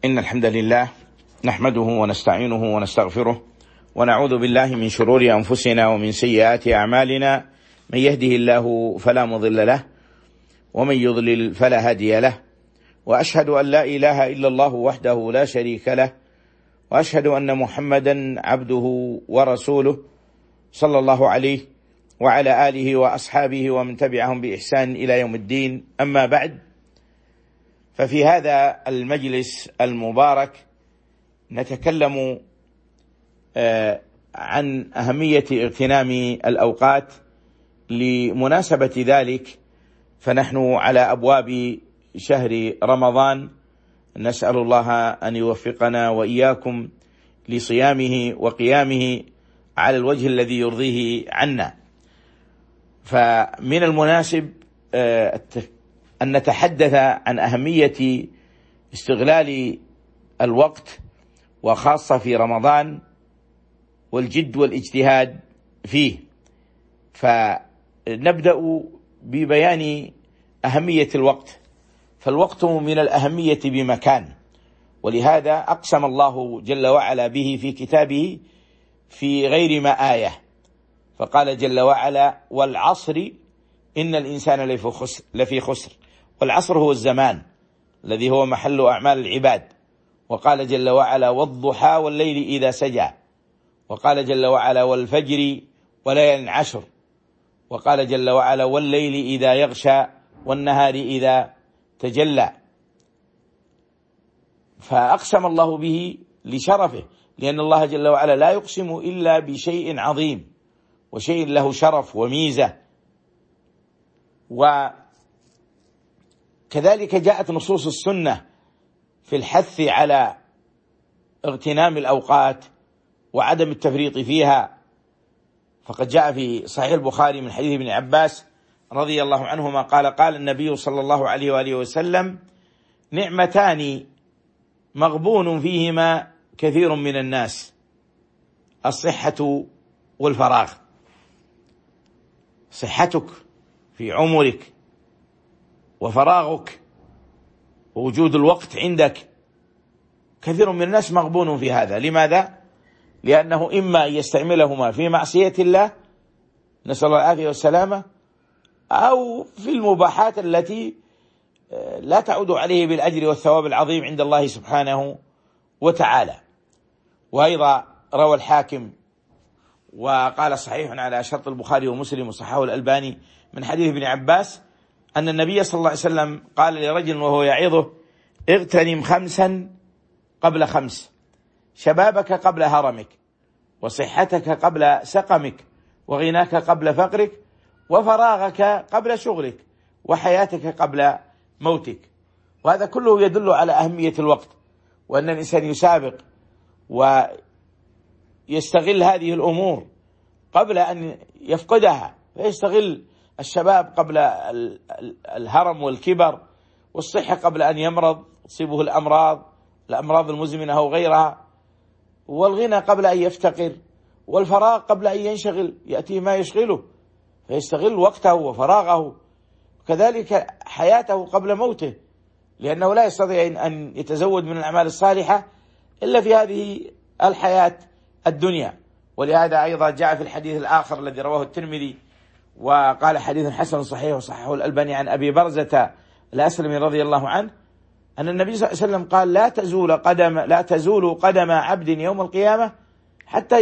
إن الحمد لله نحمده ونستعينه ونستغفره ونعوذ بالله من شرور أنفسنا ومن سيئات أعمالنا. من يهده الله فلا مضل له ومن يضلل فلا هادي له، وأشهد أن لا إله إلا الله وحده لا شريك له، وأشهد أن محمدا عبده ورسوله صلى الله عليه وعلى آله وأصحابه ومن تبعهم بإحسان إلى يوم الدين. أما بعد، ففي هذا المجلس المبارك نتكلم عن أهمية اغتنام الأوقات. لمناسبة ذلك فنحن على أبواب شهر رمضان، نسأل الله أن يوفقنا وإياكم لصيامه وقيامه على الوجه الذي يرضيه عنا. فمن المناسب أن نتحدث عن أهمية استغلال الوقت، وخاصة في رمضان، والجد والاجتهاد فيه. فنبدأ ببيان أهمية الوقت. فالوقت من الأهمية بمكان، ولهذا أقسم الله جل وعلا به في كتابه في غير ما آية، فقال جل وعلا: والعصر إن الإنسان لفي خسر. والعصر هو الزمان الذي هو محل أعمال العباد. وقال جل وعلا: والضحى والليل إذا سجى. وقال جل وعلا: والفجر وليال عشر. وقال جل وعلا: والليل إذا يغشى والنهار إذا تجلى. فأقسم الله به لشرفه، لأن الله جل وعلا لا يقسم إلا بشيء عظيم وشيء له شرف وميزة. وكذلك جاءت نصوص السنة في الحث على اغتنام الأوقات وعدم التفريط فيها. فقد جاء في صحيح البخاري من حديث ابن عباس رضي الله عنهما قال النبي صلى الله عليه وآله وسلم: نعمتان مغبون فيهما كثير من الناس، الصحة والفراغ. صحتك في عمرك، وفراغك ووجود الوقت عندك، كثير من الناس مغبون في هذا. لماذا؟ لأنه إما يستعملهما في معصية الله، نسأل الله العافية والسلامة، أو في المباحات التي لا تعود عليه بالأجر والثواب العظيم عند الله سبحانه وتعالى. وأيضا روى الحاكم وقال صحيح على شرط البخاري ومسلم وصححه الألباني من حديث ابن عباس أن النبي صلى الله عليه وسلم قال لرجل وهو يعظه: اغتنم 5 قبل 5، شبابك قبل هرمك، وصحتك قبل سقمك، وغناك قبل فقرك، وفراغك قبل شغلك، وحياتك قبل موتك. وهذا كله يدل على أهمية الوقت، وأن الإنسان يسابق ويستغل هذه الأمور قبل أن يفقدها. فيستغل الشباب قبل الهرم والكبر، والصحة قبل أن يمرض تصيبه الأمراض المزمنة أو غيرها، والغنى قبل أن يفتقر، والفراغ قبل أن ينشغل يأتي ما يشغله، فيستغل وقته وفراغه. كذلك حياته قبل موته، لأنه لا يستطيع أن يتزود من الأعمال الصالحة إلا في هذه الحياة الدنيا. ولهذا أيضا جاء في الحديث الآخر الذي رواه الترمذي وقال حديث حسن صحيح وصححه الألباني عن أبي برزة الأسلمي رضي الله عنه أن النبي صلى الله عليه وسلم قال: لا تزول قدم عبد يوم القيامة حتى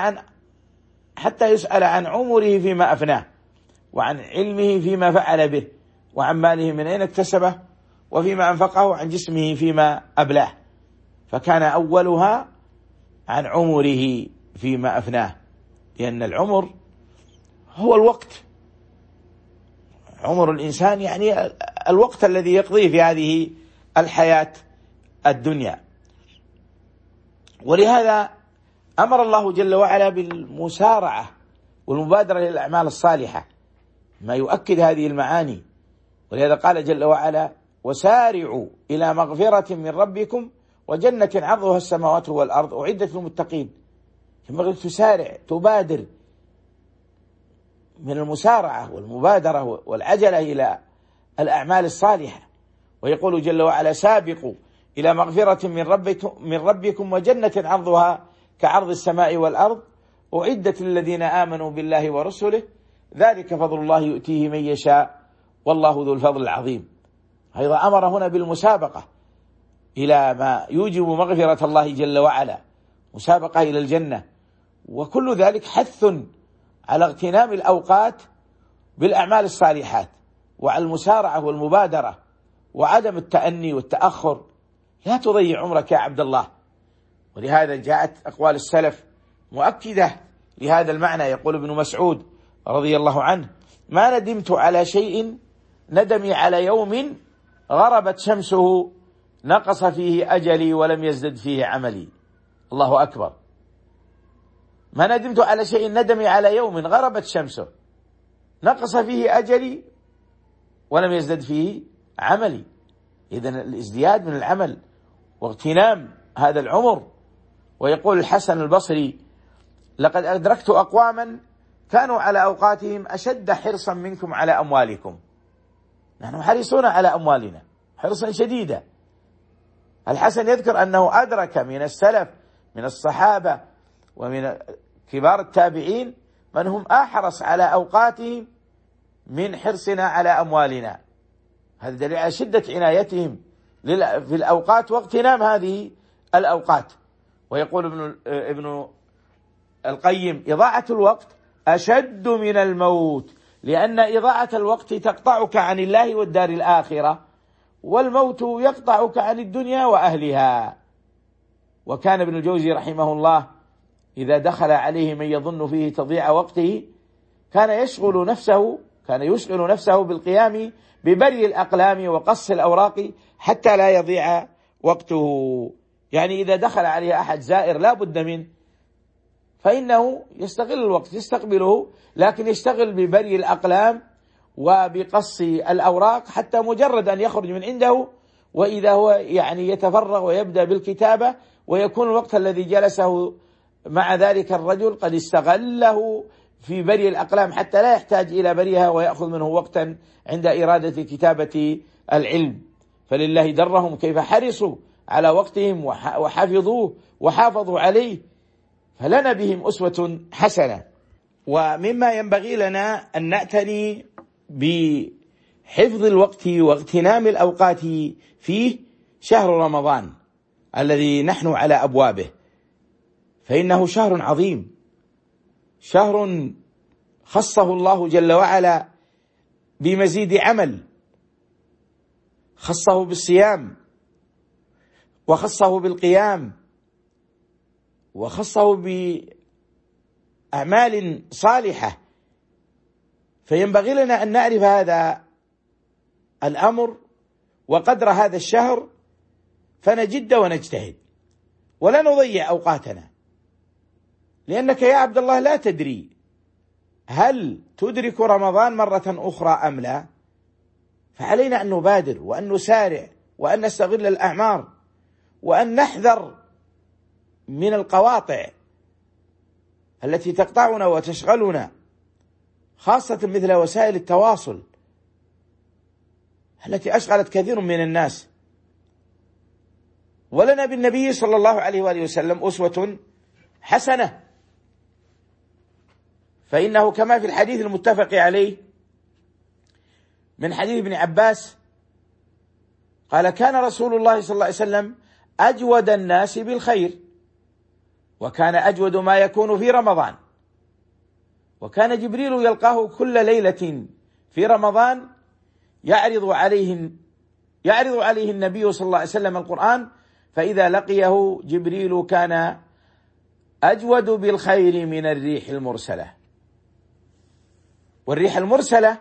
يسأل عن عمره فيما أفناه، وعن علمه فيما فعل به، وعن ماله من أين اكتسبه، وفيما أنفقه، عن جسمه فيما أبلاه. فكان أولها عن عمره فيما أفناه، لأن العمر هو الوقت. عمر الإنسان يعني الوقت الذي يقضيه في هذه الحياة الدنيا. ولهذا أمر الله جل وعلا بالمسارعة والمبادرة للأعمال الصالحة، ما يؤكد هذه المعاني. ولهذا قال جل وعلا: وسارعوا إلى مغفرة من ربكم وجنة عرضها السماوات والأرض أعدت للمتقين. ينبغي تسارع، تبادر. من المسارعة والمبادرة والعجلة إلى الأعمال الصالحة. ويقول جل وعلا: سابقوا إلى مغفرة من ربكم وجنة عرضها كعرض السماء والأرض أعدت للذين آمنوا بالله ورسله ذلك فضل الله يؤتيه من يشاء والله ذو الفضل العظيم. أيضا أمر هنا بالمسابقة إلى ما يوجب مغفرة الله جل وعلا، مسابقة إلى الجنة، وكل ذلك حث على اغتنام الأوقات بالأعمال الصالحات وعلى المسارعة والمبادرة وعدم التأني والتأخر. لا تضيع عمرك يا عبد الله. ولهذا جاءت أقوال السلف مؤكدة لهذا المعنى. يقول ابن مسعود رضي الله عنه: ما ندمت على شيء ندمي على يوم غربت شمسه نقص فيه أجلي ولم يزدد فيه عملي. الله أكبر. ما ندمت على شيء ندمي على يوم غربت شمسه نقص فيه أجلي ولم يزدد فيه عملي. إذن الازدياد من العمل واغتنام هذا العمر. ويقول الحسن البصري: لقد أدركت أقواما كانوا على أوقاتهم أشد حرصا منكم على أموالكم. نحن حريصون على أموالنا حرصا شديدا. الحسن يذكر أنه أدرك من السلف من الصحابة ومن كبار التابعين من هم أحرص على أوقاتهم من حرصنا على أموالنا. هذا دليل على شدة عنايتهم في الأوقات واغتنام هذه الأوقات. ويقول ابن القيم: إضاعة الوقت أشد من الموت، لأن إضاعة الوقت تقطعك عن الله والدار الآخرة، والموت يقطعك عن الدنيا وأهلها. وكان ابن الجوزي رحمه الله إذا دخل عليه من يظن فيه تضيع وقته كان يشغل نفسه بالقيام ببري الأقلام وقص الأوراق حتى لا يضيع وقته. يعني إذا دخل عليه أحد زائر لا بد منه فإنه يستغل الوقت يستقبله، لكن يشتغل ببري الأقلام وبقص الأوراق حتى مجرد أن يخرج من عنده وإذا هو يتفرغ ويبدأ بالكتابة، ويكون الوقت الذي جلسه مع ذلك الرجل قد استغله في بري الأقلام حتى لا يحتاج إلى بريها ويأخذ منه وقتا عند إرادة كتابة العلم. فلله درهم كيف حرصوا على وقتهم وحفظوه وحافظوا عليه، فلنا بهم أسوة حسنة. ومما ينبغي لنا أن نعتني بحفظ الوقت واغتنام الأوقات فيه شهر رمضان الذي نحن على أبوابه، فإنه شهر عظيم، شهر خصه الله جل وعلا بمزيد عمل، خصه بالصيام وخصه بالقيام وخصه بأعمال صالحة. فينبغي لنا أن نعرف هذا الأمر وقدر هذا الشهر فنجد ونجتهد ولا نضيع أوقاتنا، لأنك يا عبد الله لا تدري هل تدرك رمضان مرة أخرى أم لا. فعلينا أن نبادر وأن نسارع وأن نستغل الأعمار وأن نحذر من القواطع التي تقطعنا وتشغلنا، خاصة مثل وسائل التواصل التي أشغلت كثير من الناس. ولنا بالنبي صلى الله عليه وآله وسلم أسوة حسنة، فإنه كما في الحديث المتفق عليه من حديث ابن عباس قال: كان رسول الله صلى الله عليه وسلم أجود الناس بالخير، وكان أجود ما يكون في رمضان، وكان جبريل يلقاه كل ليلة في رمضان يعرض عليه النبي صلى الله عليه وسلم القرآن، فإذا لقيه جبريل كان أجود بالخير من الريح المرسلة. والريح المرسلة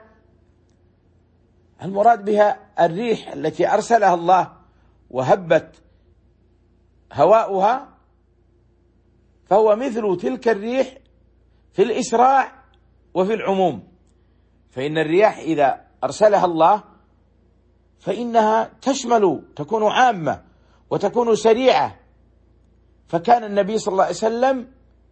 المراد بها الريح التي أرسلها الله وهبت هواؤها، فهو مثل تلك الريح في الإسراع وفي العموم. فإن الرياح إذا أرسلها الله فإنها تشمل، تكون عامة وتكون سريعة. فكان النبي صلى الله عليه وسلم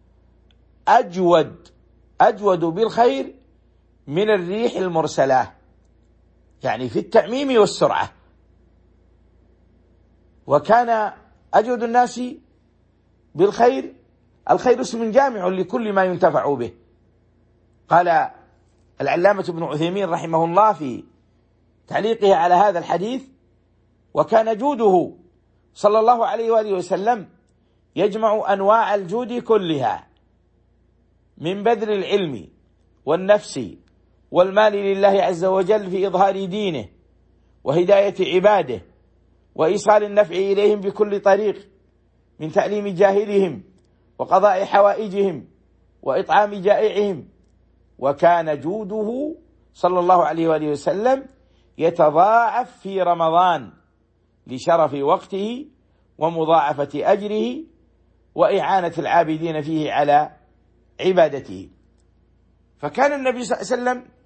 أجود بالخير من الريح المرسلة، يعني في التعميم والسرعة. وكان أجود الناس بالخير. الخير اسم جامع لكل ما ينتفع به. قال العلامة ابن عثيمين رحمه الله في تعليقه على هذا الحديث: وكان جوده صلى الله عليه وآله وسلم يجمع أنواع الجود كلها، من بذل العلم والنفس والمال لله عز وجل في إظهار دينه وهداية عباده وإيصال النفع إليهم بكل طريق، من تعليم جاهلهم وقضاء حوائجهم وإطعام جائعهم. وكان جوده صلى الله عليه وآله وسلم يتضاعف في رمضان لشرف وقته ومضاعفة أجره وإعانة العابدين فيه على عبادته. فكان النبي صلى الله عليه وسلم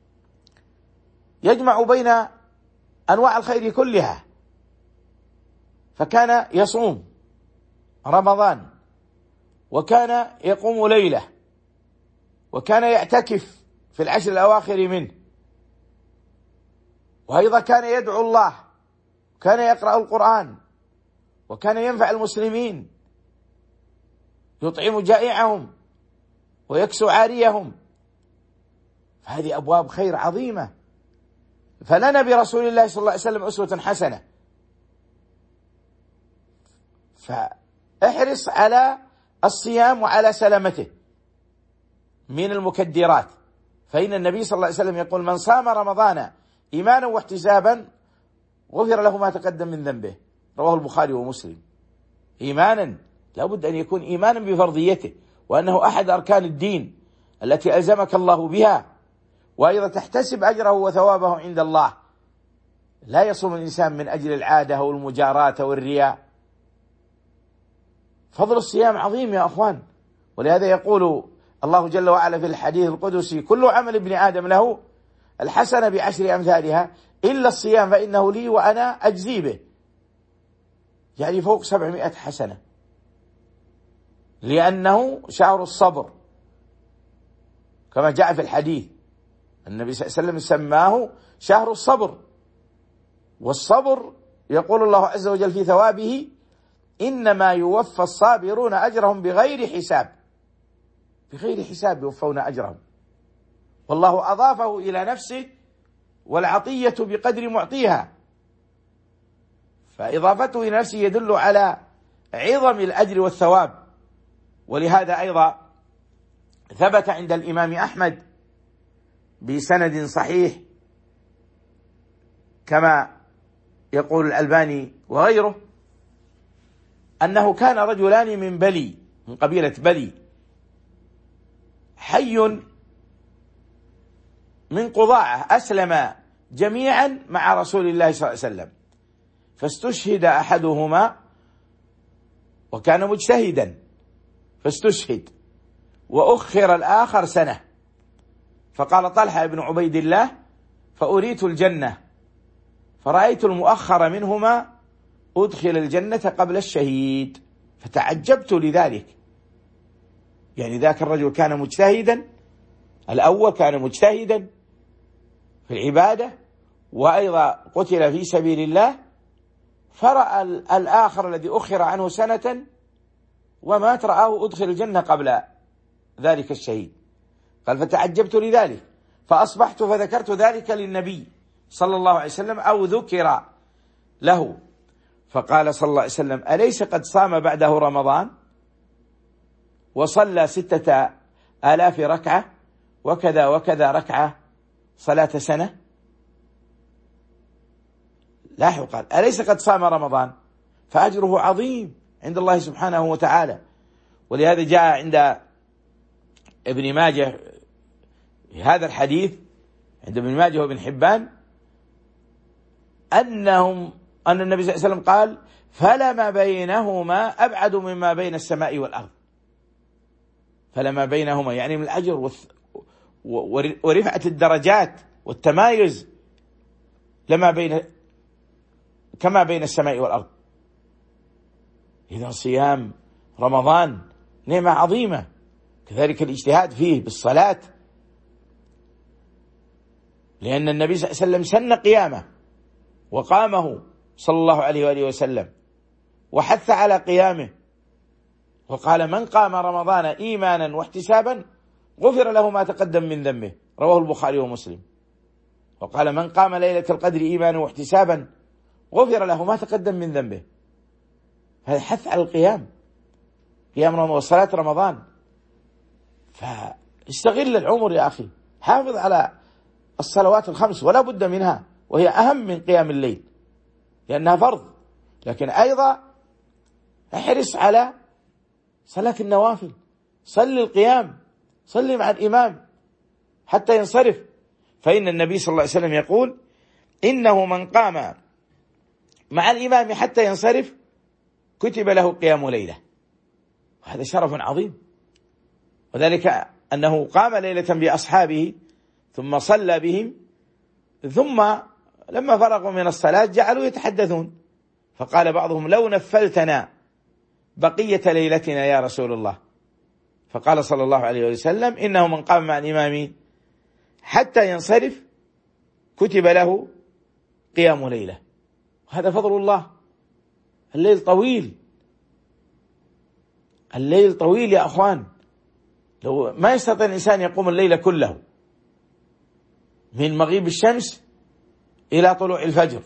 يجمع بين أنواع الخير كلها، فكان يصوم رمضان، وكان يقوم ليلة، وكان يعتكف في العشر الأواخر منه، وأيضا كان يدعو الله، كان يقرأ القرآن، وكان ينفع المسلمين، يطعم جائعهم ويكسو عاريهم. فهذه أبواب خير عظيمة. فلنا برسول الله صلى الله عليه وسلم أسوة حسنة. فاحرص على الصيام وعلى سلامته من المكدرات، فإن النبي صلى الله عليه وسلم يقول: من صام رمضان إيمانا واحتسابا غفر له ما تقدم من ذنبه. رواه البخاري ومسلم. إيمانا، لا بد أن يكون إيمانا بفرضيته، وأنه أحد أركان الدين التي ألزمك الله بها، وأيضا تحتسب أجره وثوابه عند الله. لا يصوم الإنسان من أجل العادة والمجاراة والرياء. فضل الصيام عظيم يا أخوان، ولهذا يقول الله جل وعلا في الحديث القدسي: كل عمل ابن آدم له الحسنة بعشر أمثالها إلا الصيام فإنه لي وأنا أجزي به. يعني فوق 700 حسنة، لأنه شهر الصبر كما جاء في الحديث. النبي صلى الله عليه وسلم سماه شهر الصبر. والصبر يقول الله عز وجل في ثوابه: إنما يوفى الصابرون أجرهم بغير حساب. بغير حساب يوفون أجرهم، والله أضافه إلى نفسه، والعطية بقدر معطيها. فإضافته إلى نفسه يدل على عظم الأجر والثواب. ولهذا أيضا ثبت عند الإمام أحمد بسند صحيح كما يقول الألباني وغيره أنه كان رجلان من بلي، من قبيلة بلي، حي من قضاعة، أسلم جميعا مع رسول الله صلى الله عليه وسلم، فاستشهد أحدهما وكان مجتهدا فاستشهد، وأخر الآخر سنة. فقال طلحة بن عبيد الله: فأريت الجنة فرأيت المؤخر منهما أدخل الجنة قبل الشهيد، فتعجبت لذلك. يعني ذاك الرجل كان مجتهدا، الأول كان مجتهدا في العبادة وأيضا قتل في سبيل الله، فرأى الآخر الذي أخر عنه سنة ومات رآه أدخل الجنة قبل ذلك الشهيد. قال: فتعجبت لذلك، فأصبحت فذكرت ذلك للنبي صلى الله عليه وسلم، أو ذكر له، فقال صلى الله عليه وسلم: أليس قد صام بعده رمضان وصلى 6000 ركعة وكذا وكذا ركعة صلاة سنة؟ لاحظوا، قال: أليس قد صام رمضان؟ فأجره عظيم عند الله سبحانه وتعالى. ولهذا جاء عند ابن ماجه هذا الحديث، عند ابن ماجه وابن حبان، أن النبي صلى الله عليه وسلم قال: فلما بينهما أبعد مما بين السماء والأرض. فلما بينهما يعني من الأجر ورفعة الدرجات والتمايز كما بين السماء والأرض. إذا صيام رمضان نعمة عظيمة، كذلك الاجتهاد فيه بالصلاة، لأن النبي صلى الله عليه وسلم سن قيامه وقامه صلى الله عليه وآله وسلم، وحث على قيامه، وقال: من قام رمضان إيمانا واحتسابا غفر له ما تقدم من ذنبه، رواه البخاري ومسلم. وقال: من قام ليلة القدر إيمانا واحتسابا غفر له ما تقدم من ذنبه. هذا حث على القيام، قيام رمضان وصلاة رمضان. فاستغل العمر يا أخي، حافظ على الصلوات الخمس ولا بد منها، وهي أهم من قيام الليل لأنها فرض، لكن أيضا احرص على صلاة النوافل، صل القيام، صل مع الإمام حتى ينصرف، فإن النبي صلى الله عليه وسلم يقول: إنه من قام مع الإمام حتى ينصرف كتب له قيام ليلة. هذا شرف عظيم، وذلك أنه قام ليلة بأصحابه ثم صلى بهم، ثم لما فرغوا من الصلاة جعلوا يتحدثون، فقال بعضهم: لو نفلتنا بقية ليلتنا يا رسول الله. فقال صلى الله عليه وسلم: إنه من قام مع الإمام حتى ينصرف كتب له قيام ليلة. هذا فضل الله. الليل طويل، الليل طويل يا أخوان، لو ما يستطيع الإنسان يقوم الليل كله من مغيب الشمس إلى طلوع الفجر،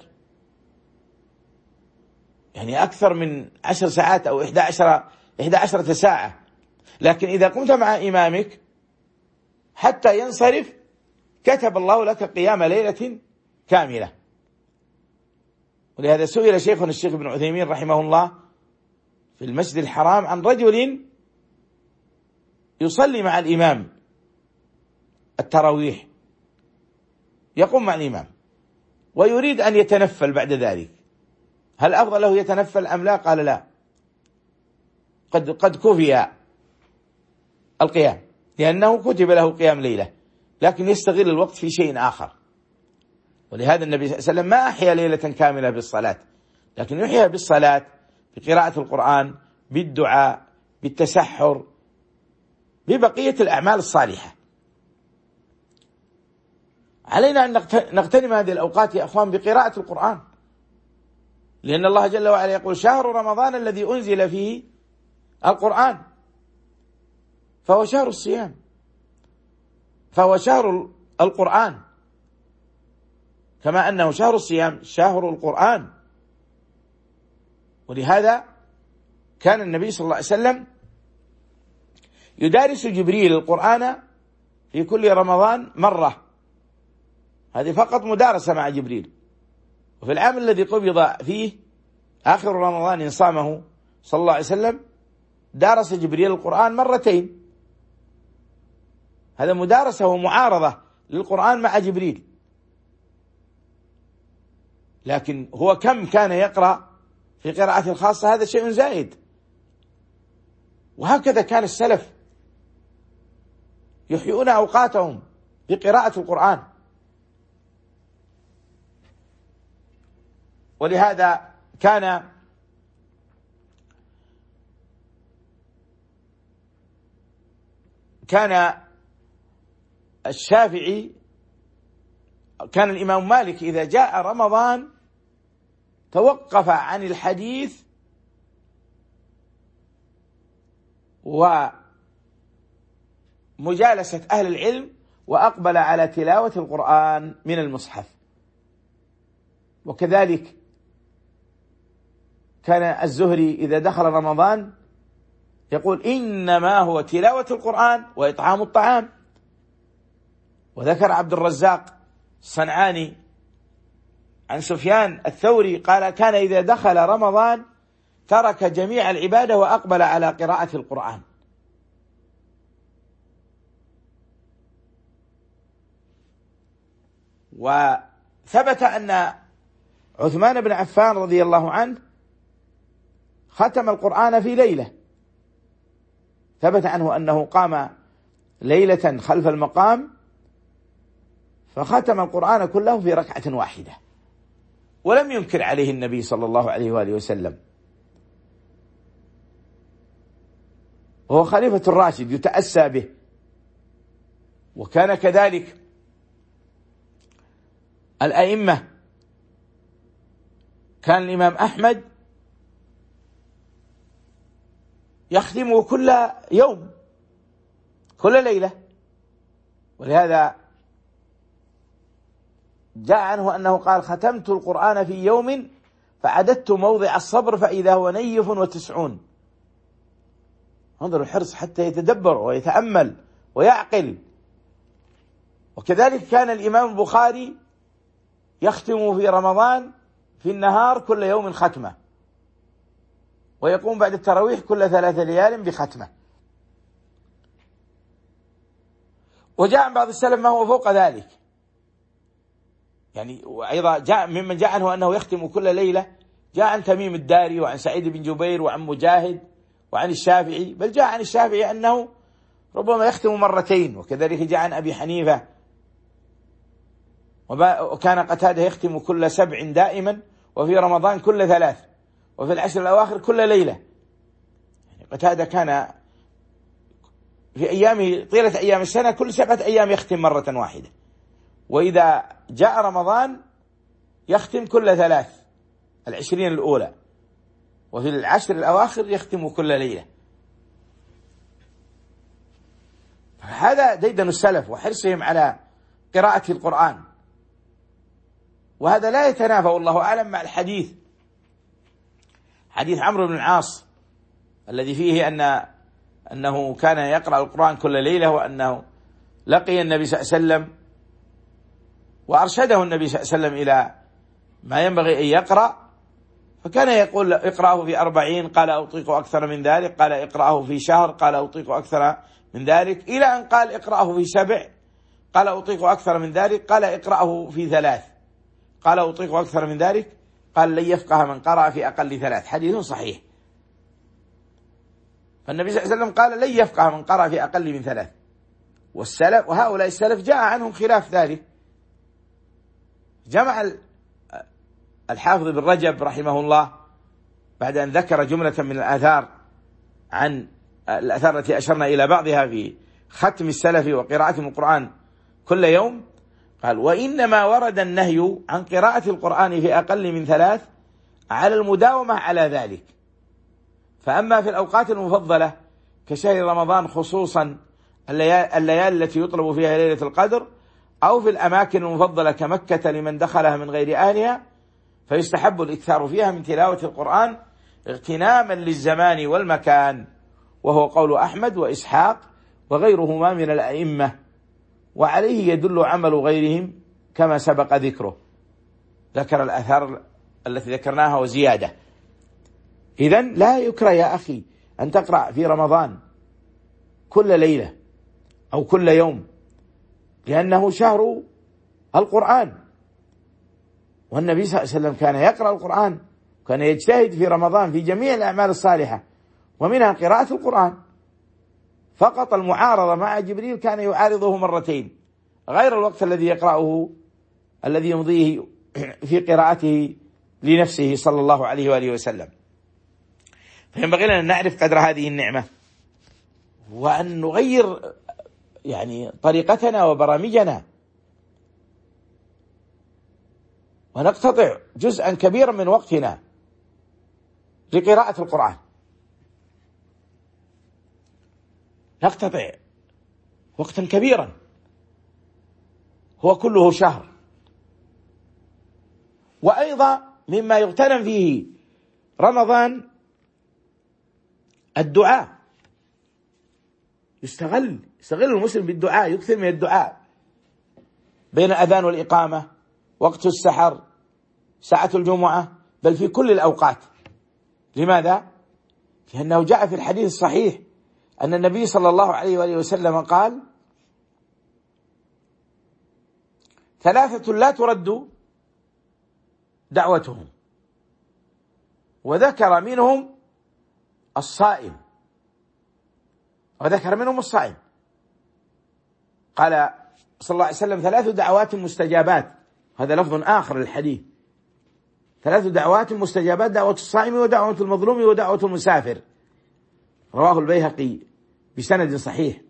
يعني أكثر من 10 ساعات أو 11 ساعة، لكن إذا قمت مع إمامك حتى ينصرف كتب الله لك قيام ليلة كاملة. ولهذا سئل شيخنا الشيخ ابن عثيمين رحمه الله في المسجد الحرام عن رجل يصلي مع الإمام التراويح، يقوم مع الإمام ويريد أن يتنفل بعد ذلك، هل أفضل له يتنفل أم لا؟ قال: لا، قد كفي القيام لأنه كتب له قيام ليلة، لكن يستغل الوقت في شيء آخر. ولهذا النبي صلى الله عليه وسلم ما أحيا ليلة كاملة بالصلاة، لكن يحيا بالصلاة، بقراءة القرآن، بالدعاء، بالتسحر، ببقية الأعمال الصالحة. علينا أن نغتنم هذه الأوقات يا أخوان بقراءة القرآن، لأن الله جل وعلا يقول: شهر رمضان الذي أنزل فيه القرآن، فهو شهر الصيام، فهو شهر القرآن، كما أنه شهر الصيام شهر القرآن. ولهذا كان النبي صلى الله عليه وسلم يدارس جبريل القرآن في كل رمضان مرة، هذه فقط مدارسة مع جبريل. وفي العام الذي قبض فيه آخر رمضان صامه صلى الله عليه وسلم دارس جبريل القرآن مرتين، هذا مدارسة ومعارضة للقرآن مع جبريل. لكن هو كم كان يقرأ في قراءة خاصة، هذا شيء زائد. وهكذا كان السلف يحيون أوقاتهم بقراءة القرآن. ولهذا كان الشافعي، كان الإمام مالك إذا جاء رمضان توقف عن الحديث ومجالسة أهل العلم وأقبل على تلاوة القرآن من المصحف. وكذلك كان الزهري إذا دخل رمضان يقول: إنما هو تلاوة القرآن وإطعام الطعام. وذكر عبد الرزاق الصنعاني عن سفيان الثوري قال: كان إذا دخل رمضان ترك جميع العبادة وأقبل على قراءة القرآن. وثبت أن عثمان بن عفان رضي الله عنه ختم القرآن في ليلة، ثبت عنه أنه قام ليلة خلف المقام فختم القرآن كله في ركعة واحدة، ولم ينكر عليه النبي صلى الله عليه وآله وسلم. وهو خليفة الراشد يتأسى به. وكان كذلك الأئمة، كان الإمام أحمد يختمه كل يوم كل ليلة. ولهذا جاء عنه أنه قال: ختمت القرآن في يوم فعددت موضع الصبر فإذا هو 90. انظر الحرص حتى يتدبر ويتأمل ويعقل. وكذلك كان الإمام البخاري يختم في رمضان في النهار كل يوم ختمة، ويقوم بعد التراويح كل 3 ليال بختمة. وجاء عن بعض السلف ما هو فوق ذلك، يعني وأيضا جاء ممن جاء عنه أنه يختم كل ليلة، جاء عن تميم الداري وعن سعيد بن جبير وعن مجاهد وعن الشافعي، بل جاء عن الشافعي أنه ربما يختم 2 مرات، وكذلك جاء عن أبي حنيفة. وكان قتادة يختم كل 7 دائما، وفي رمضان كل 3، وفي العشر الأواخر كل ليلة. يعني قتادة كان في أيامه طيلة أيام السنة كل 7 أيام يختم مرة واحدة، وإذا جاء رمضان يختم كل 3 20 الأولى، وفي العشر الأواخر يختم كل ليلة. هذا ديدن السلف وحرصهم على قراءة القرآن، وهذا لا يتنافى والله أعلم مع الحديث، حديث عمرو بن العاص الذي فيه أنه كان يقرأ القرآن كل ليلة، وأنه لقي النبي صلى الله عليه وسلم وأرشده النبي صلى الله عليه وسلم إلى ما ينبغي أن يقرأ، فكان يقول: اقرأه في 40، قال: أطيق أكثر من ذلك، قال: اقرأه في شهر، قال: أطيق أكثر من ذلك، إلى أن قال: اقرأه في 7، قال: أطيق أكثر من ذلك، قال: اقرأه في 3، قال: أطيق أكثر من ذلك، قال: لن يفقه من قرأ في أقل 3. حديث صحيح. فالنبي صلى الله عليه وسلم قال: لن يفقه من قرأ في أقل من 3. والسلف وهؤلاء السلف جاء عنهم خلاف ذلك. جمع الحافظ بن رجب رحمه الله بعد أن ذكر جملة من الآثار عن الآثار التي أشرنا إلى بعضها في ختم السلف وقراءة القرآن كل يوم، قال: وإنما ورد النهي عن قراءة القرآن في أقل من 3 على المداومة على ذلك. فأما في الأوقات المفضلة كشهر رمضان خصوصا الليالي التي يطلب فيها ليلة القدر، أو في الأماكن المفضلة كمكة لمن دخلها من غير أهلها، فيستحب الإكثار فيها من تلاوة القرآن اغتناما للزمان والمكان، وهو قول أحمد وإسحاق وغيرهما من الأئمة، وعليه يدل عمل غيرهم كما سبق ذكره. ذكر الآثار التي ذكرناها وزيادة. إذن لا يكره يا أخي أن تقرأ في رمضان كل ليلة أو كل يوم، لأنه شهر القرآن، والنبي صلى الله عليه وسلم كان يقرأ القرآن، كان يجتهد في رمضان في جميع الأعمال الصالحة، ومنها قراءة القرآن. فقط المعارضة مع جبريل كان يعارضه 2 مرات، غير الوقت الذي يقرأه الذي يمضيه في قراءته لنفسه صلى الله عليه وآله وسلم. فينبغي لنا أن نعرف قدر هذه النعمة، وأن نغير يعني طريقتنا وبرامجنا، ونقتطع جزءا كبيرا من وقتنا لقراءة القرآن. نقتطع وقتا كبيرا هو كله شهر. وأيضا مما يغتنم فيه رمضان الدعاء، يستغل المسلم بالدعاء، يكثر من الدعاء بين الأذان والإقامة، وقت السحر، ساعة الجمعة، بل في كل الأوقات. لماذا؟ لأنه جاء في الحديث الصحيح أن النبي صلى الله عليه وآله وسلم قال: 3 لا ترد دعوتهم، وذكر منهم الصائم، قال صلى الله عليه وسلم: 3 دعوات مستجابات. هذا لفظ آخر للحديث: 3 دعوات مستجابات: دعوة الصائم، ودعوة المظلوم، ودعوة المسافر. رواه البيهقي بسند صحيح.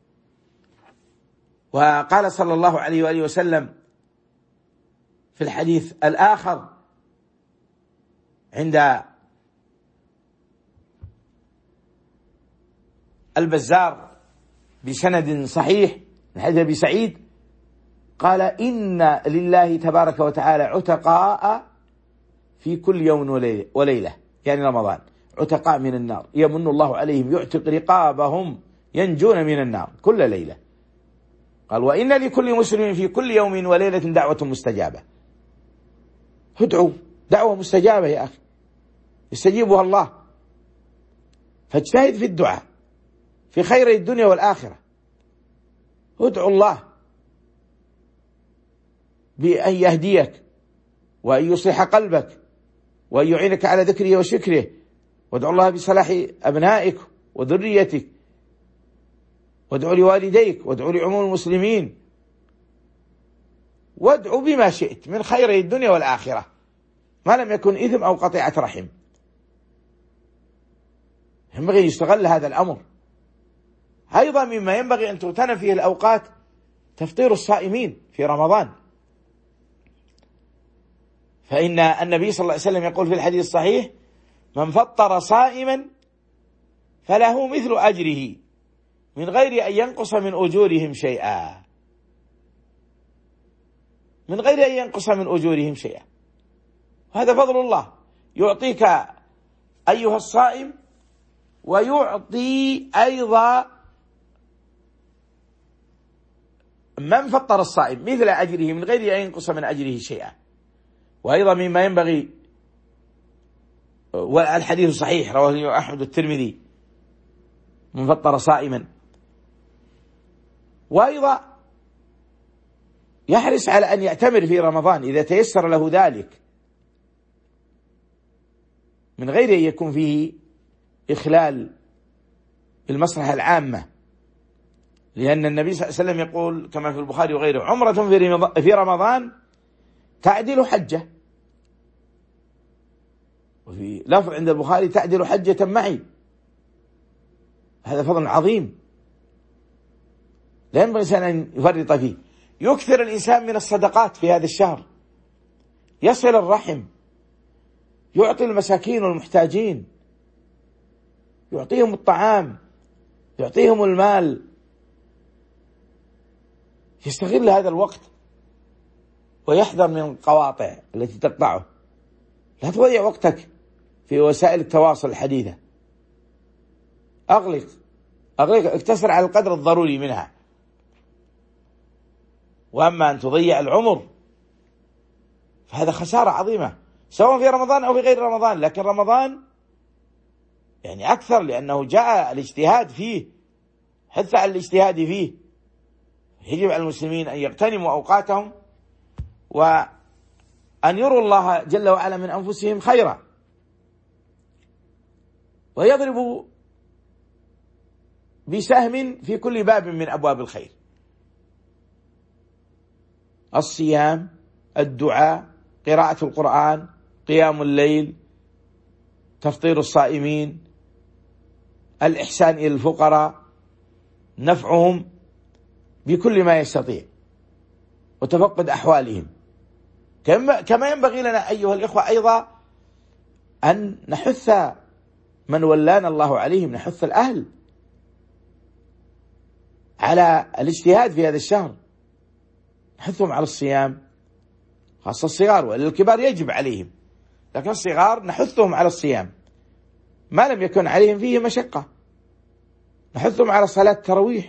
وقال صلى الله عليه وآله وسلم في الحديث الآخر عند البزار بسند صحيح من حديث أبي سعيد قال إن لله تبارك وتعالى عتقاء في كل يوم وليلة، يعني رمضان، عتقاء من النار يمن الله عليهم يعتق رقابهم ينجون من النار كل ليلة. قال وإن لكل مسلم في كل يوم وليلة دعوة مستجابة. ادعوا، دعوة مستجابة يا أخي يستجيبها الله، فاجتهد في الدعاء في خير الدنيا والآخرة. ادعو الله بأن يهديك وأن يصلح قلبك وأن يعينك على ذكره وشكره، وادعو الله بصلاح أبنائك وذريتك، وادعو لوالديك، وادعو لعموم المسلمين، وادعو بما شئت من خير الدنيا والآخرة ما لم يكن إثم أو قطيعة رحم. ينبغي أن يستغل هذا الأمر. أيضا مما ينبغي أن تغتنم فيه الأوقات تفطير الصائمين في رمضان، فإن النبي صلى الله عليه وسلم يقول في الحديث الصحيح من فطر صائما فله مثل أجره من غير أن ينقص من أجورهم شيئا، من غير أن ينقص من أجورهم شيئا. هذا فضل الله يعطيك أيها الصائم، ويعطي أيضا من فطر الصائم مثل أجره من غير أن ينقص من أجره شيئا. وأيضا مما ينبغي، والحديث صحيح رواه أحمد الترمذي من فطر صائما، وأيضا يحرص على أن يعتمر في رمضان إذا تيسر له ذلك من غير أن يكون فيه إخلال بالمصلحة العامة، لأن النبي صلى الله عليه وسلم يقول كما في البخاري وغيره عمرة في رمضان تعدل حجة، وفي لفظ عند البخاري تعدل حجة معي. هذا فضل عظيم لا ينبغي الإنسان أن يفرط فيه. يكثر الإنسان من الصدقات في هذا الشهر، يصل الرحم، يعطي المساكين والمحتاجين، يعطيهم الطعام، يعطيهم المال، يستغل هذا الوقت ويحذر من القواطع التي تقطعه. لا تضيع وقتك في وسائل التواصل الحديثة، أغلق اقتصر على القدر الضروري منها. وأما أن تضيع العمر فهذا خسارة عظيمة سواء في رمضان أو في غير رمضان، لكن رمضان يعني أكثر لأنه جاء الاجتهاد فيه، حث على الاجتهاد فيه. يجب على المسلمين أن يغتنموا أوقاتهم وأن يروا الله جل وعلا من أنفسهم خيرا، ويضربوا بسهم في كل باب من أبواب الخير: الصيام، الدعاء، قراءة القرآن، قيام الليل، تفطير الصائمين، الإحسان إلى الفقراء، نفعهم بكل ما يستطيع وتفقد أحوالهم. كما ينبغي لنا أيها الإخوة أيضا أن نحث من ولانا الله عليهم، نحث الأهل على الاجتهاد في هذا الشهر، نحثهم على الصيام، خاصة الصغار، وللكبار يجب عليهم، لكن الصغار نحثهم على الصيام ما لم يكن عليهم فيه مشقة، نحثهم على صلاة التراويح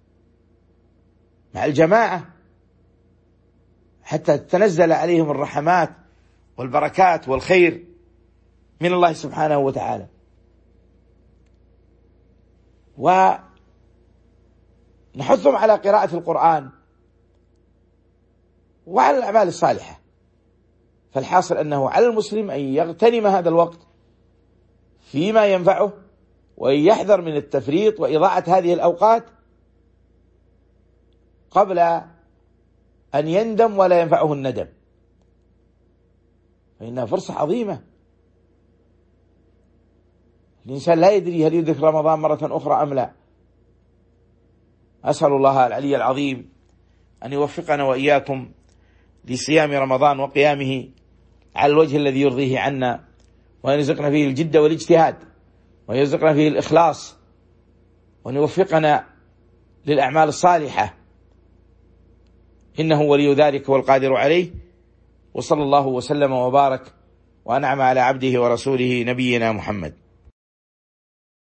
مع الجماعة حتى تتنزل عليهم الرحمات والبركات والخير من الله سبحانه وتعالى. ونحثهم على قراءة القرآن وعلى الأعمال الصالحة. فالحاصل أنه على المسلم أن يغتنم هذا الوقت فيما ينفعه، وأن يحذر من التفريط وإضاعة هذه الأوقات قبل أن يندم ولا ينفعه الندم، فإنها فرصة عظيمة. الإنسان لا يدري هل يدرك رمضان مرة أخرى أم لا. أسأل الله العلي العظيم أن يوفقنا وإياكم لصيام رمضان وقيامه على الوجه الذي يرضيه عنا، وأن يرزقنا فيه الجد والاجتهاد، ويرزقنا فيه الإخلاص، وأن يوفقنا للأعمال الصالحة، إنه ولي ذلك والقادر عليه. وصلى الله وسلم وبارك وأنعم على عبده ورسوله نبينا محمد.